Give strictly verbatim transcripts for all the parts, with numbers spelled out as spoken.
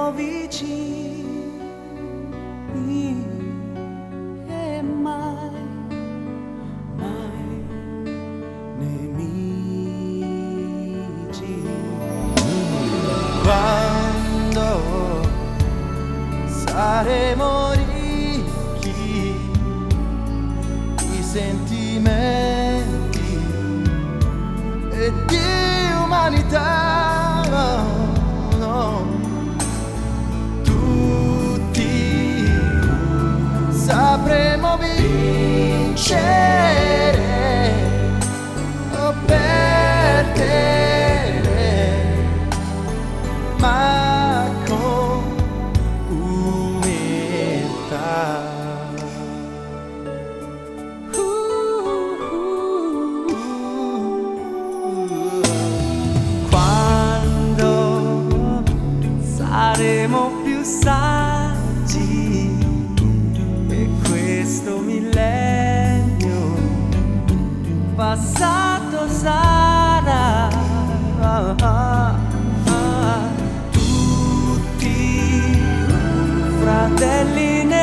saremo vicini e mai, mai nemici. Quando saremo ricchi di sentimenti e di umanità, no, tutti sapremo vincere o perdere, ma con umiltà. Saremo più saggi e questo millennio passato sarà. Tutti fratelli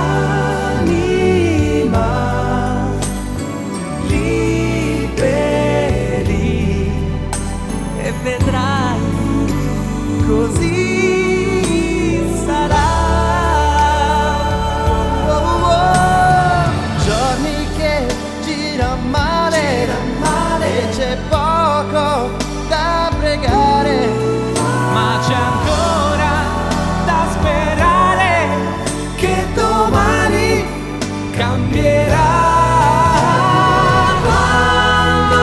nell'anima, liberi, e vedrai così sarà. Oh, oh, oh. Giorni che gira male, gira male e c'è poco da pregare, ma c'è ancora da sperare che domani cambierà. Quando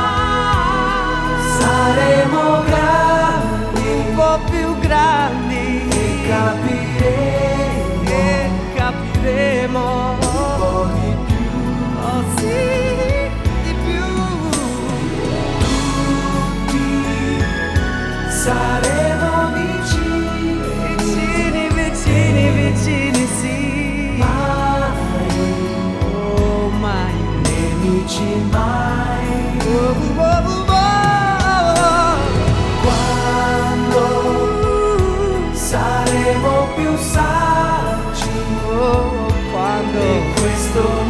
saremo grandi, un po' più grandi, e capiremo, e capiremo un po' di più, oh sì, di più. Tutti saremo vicini, vicini, vicini, vicini, sì. Mai, oh mai, nemici mai. Oh, oh, oh, oh. Quando saremo più saggi, oh, quando questo